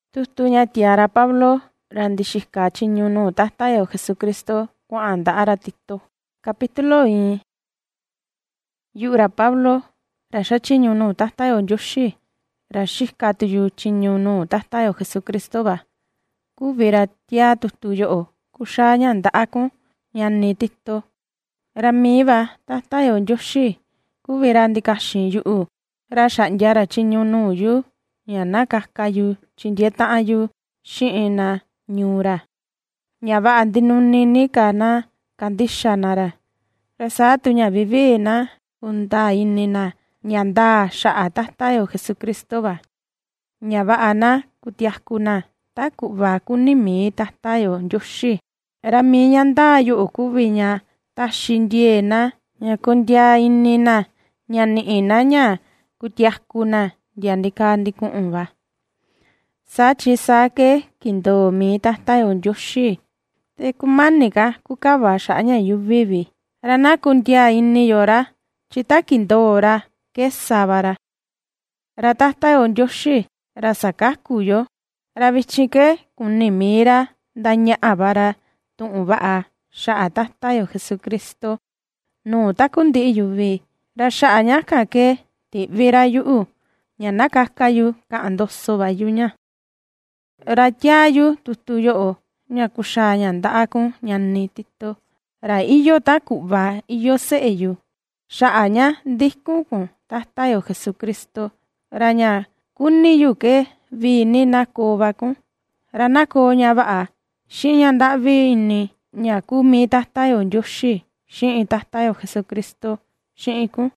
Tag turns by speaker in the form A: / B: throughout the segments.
A: Tutuña tiara Pablo randixika chiñu nuu Tatayo Jesucristo kua'an nda'ara Tito. Capítulo 1. Yu'ra Pablo ra xachiñu nuu Tatayo Nyoxi ra xika tuyu chiñu nuu Tatayo Jesucristo va. Kuvira tia tutu yo'o kuxaña nda'akun ñani Tito. Ra miva Tatayo Nyoxi kuvira ndikaxin yu'u ra xa'ndia ra chiñu nuu yu ña nakaka yu chindie ta'an yu xi'ina ñuu ra. Ña va'a ndinuni nika na kandixa na ra. Ra saa tuña vivi na kundaa ini na ña ndaa xa'a Tatayo Jesucristo va. Ña va'a na kutiaku na ta ku'va kuni mi Tatayo Nyoxi. Ra mi ña ndaa yu'u kuvi ña taxi ndie na ña kundia ini na ña ni'i na ña kutiaku na ndia ndika ndiku'un va. Sachi sake kindoo mi Tatayo Nyoxi te kumanika kukava xa'ña yuvivi. Ra na kundia ini yora chita kindoo ra kesava ra. Ra Tatayo Nyoxi ra sakaku yo. Ra vichin ke kuni mira ndaña'a vara tu'un va'a xa'a Tatayo Jesucristo nuu takundi yuvi. Ra xa'a ñaka ke ti'vira yu'u ña nakaka yu ka'an ndoso va yuña. Ra tiayu tutu yo'o ña kuxaña nda'akun ñani Tito. Ra iyo ta ku'va iyo se'e yu xa'a ña ndikunkun Tatayo Jesucristo. Ra ña kuni yu ke vini nako vakun. Ra nako ña va'a xi'ña nda'vi ini ña kumi Tatayo Nyoxi xi'in Tatayo Jesucristo xi'inkun.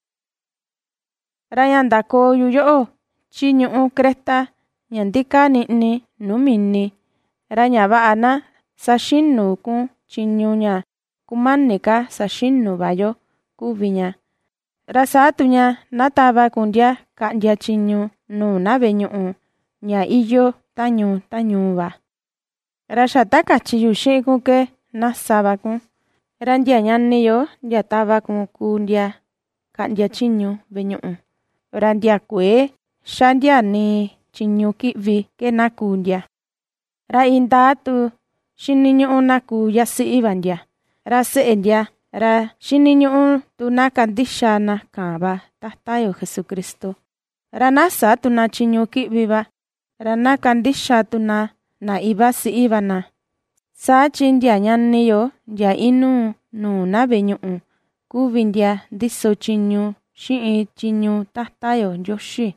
A: Ra ña ndako yu yo'o chi ñu'u Creta ña ndika ni'ni numini. Ra ña va'a na saxinu kun chiñu ña kumanika saxinu vayo kuvi ña. Ra saa tuña natava kundia ka'ndia chiñu nuu na ve'e ñu'u ña iyo tañu va. Ra xa takachi yu xi'inkun ke nasava kun. Ra ndia ñani yo ndia tava kun kundia ka'ndia chiñu ve'e ñu'u. Ra ndia kue xa ndia ni chiñu ki'vi ke naku ndia. Ra indaa tu xiniñu'u naku yasi'i va ndia. Ra se'e ndia ra xiniñu'u tu na kandixa na ka'an va Tatayo Jesucristo. Ra nasa tu na chiñu ki'vi va. Ra na kandixa tu na iva si'i va na. Sachi ndia ñani yo ndia inu nuu na ve'e ñu'u kuvi ndia ndiso chiñu xi'in chiñu Tatayo Nyoxi.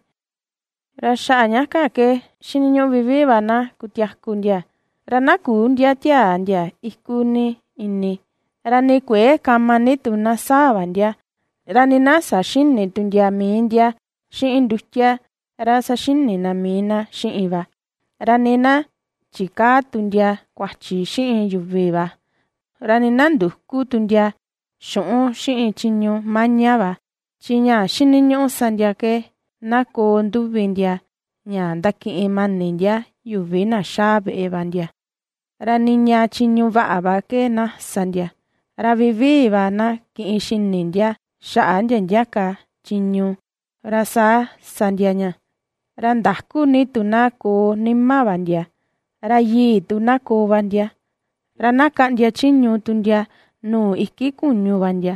A: Ra xa'a ñaka ke xiniñu'u vivi va na kutiaku ndia. Ra naku ndia tia ndia ikuni ini. Ra ni kue kama ni tu na saa va ndia. Ra ni na saxini tu ndia mi ndia xi'in ndutia. Ra saxini na mi na xi'in va. Ra ni na chika tu ndia kuachi xi'in yuvi va. Ra ni na nduku tu ndia xu'un xi'in chiñu maña va. Chi ña xiniñu'u sa ndia ke nako nduvi ndia ña ndaki'in mani ndia yuvi na xaa ve'e va ndia. Ra ni ña chiñu va'a va ke na sa ndia. Ra vivi va na ki'in xini ndia xa'a ndia ndiaka chiñu. Ra saa sa ndia ña. Ra ndaku ni tu na ko nima va ndia. Ra yii tu na ko va ndia. Ra na ka'ndia chiñu tu ndia nuu iki kuñu va ndia.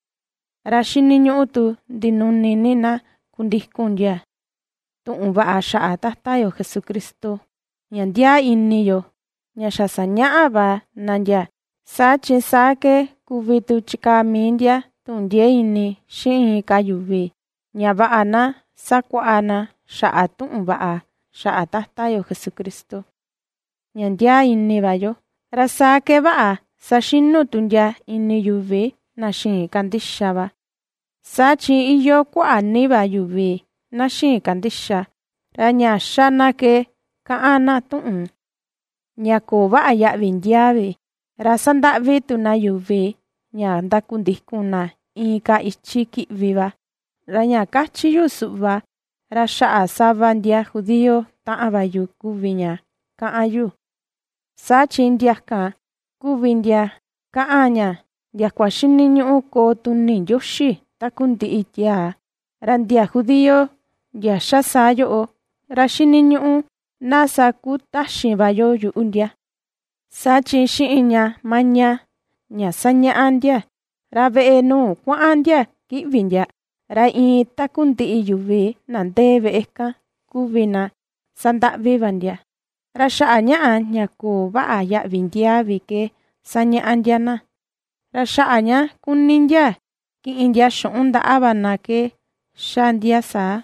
A: Ra xiniñu'u tu ndinuni ni na kundikun ndia tu'un va'a xa'a Tatayo Jesucristo ña ndia ini yo ña xa saña'a va na ndia. Sachi sake kuvi tu chika mi ndia tu'un ndie ini xi'in ka yuvi ña va'a na sakua'a na xa'a tu'un va'a xa'a Tatayo Jesucristo ña ndia ini va yo. Ra sake va'a saxinu tu ndia ini yuvi na xiin kandixa va. Sachi iyo kua'a ni va yuvi na xiin kandixa. Ra ña xana ke ka'an na tu'un ña ko va'a ya'vi ndiavi. Ra sanda'vi tu na yuvi ña ndakundikun na inka ichi ki'vi va. Ra ña kachi yu su'va ra xa'a sava ndia judío ta'an va yu kuvi ña ka'an yu. Sachi ndiaka kuvi ndia ka'an ña ndiakua xiniñu'u ko tuni Nyoxi takundi'i tia. Ra ndia judío ndia xa saa yo'o ra xiniñu'u nasa ku taxin va yo yu'u ndia. Sachi xi'in ña maña ña saña'a ndia, ra ve'e nu kua'an ndia ki'vi ndia, ra in taku ndi'i yuvi na ndee ve'e ka kuvi na sanda'vi va ndia. Ra xa'a ña'a ña koo va'a ya'vi ndia vi ke saña'a ndia na. Ra xa'a ña kuni ndia ki'in ndia xu'un nda'a va na ke xa ndia saa.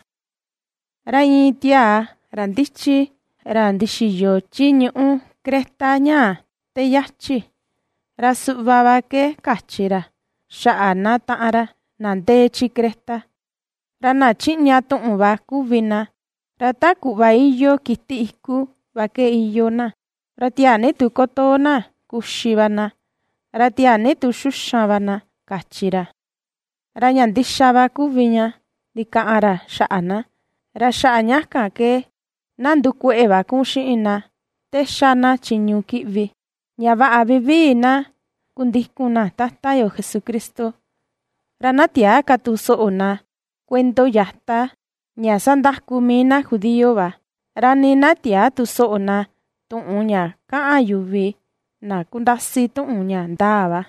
A: Ra in tiaa ra ndityi ra ndixiyo chi ñu'u Creta ña te yachi, ra su'va va ke kachi ra xa'a na ta'an ra na ndee chi Creta. Ra na chi'ña tu'un va kuvi na, ra ta ku'va iyo kiti iku va ke iyo na, ra tiani tu koto na kuxi va na, ra tiani tu xuxan va na, kachi ra. Ra ña ndixa va kuvi ña ndika'an ra xa'a na, ra xa'a ñakan ke na ndukue'e va kun xi'in na te xa na tyiñu ki'vi, ña va'a vivii na kundikun na Tata yo Jesucristo. Ra na tiaa katuso'o na kuento yata ña sandaku mi na judío va, ra ni na tiaa tuso'o na tu'un ña ka'an yuvi na kundasi tu'un ña ndaa va.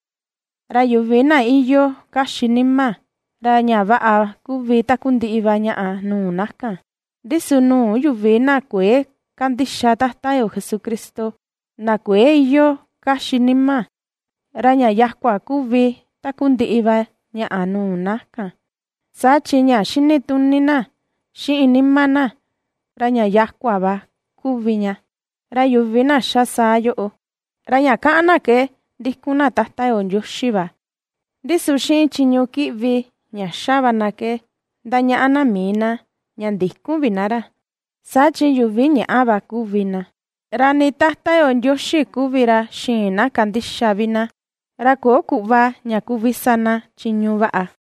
A: Ra yuvi na iyo kaxi nima, ra ña va'a kuvi taku ndi'i va ña'a nuu nakan. Ndisu nuu yuvi na kuee kandixa Tata yo Jesucristo, na kuee iyo kaxi nima, ra ña yakua kuvi taku ndi'i va ña'a nuu nakan. Sachi ña xini tuni na xi'in nima na, ra ña yakua va kuvi ña. Ra yuvi na xa saa yo'o, ra ña ka'an na ke ndikun na Tata yo Ndioxi va. Ndisu xi'in tyiñu ki'vi ña xa va na ke ndaña'a na mi na ña ndikun vi na ra. Sachi yuvi ña'a va kuvi na, ra ni Tata yo Ndioxi kuvi ra xiin na kandixa vi na, ra koo ku'va ña kuvi sana tyiñu va'a.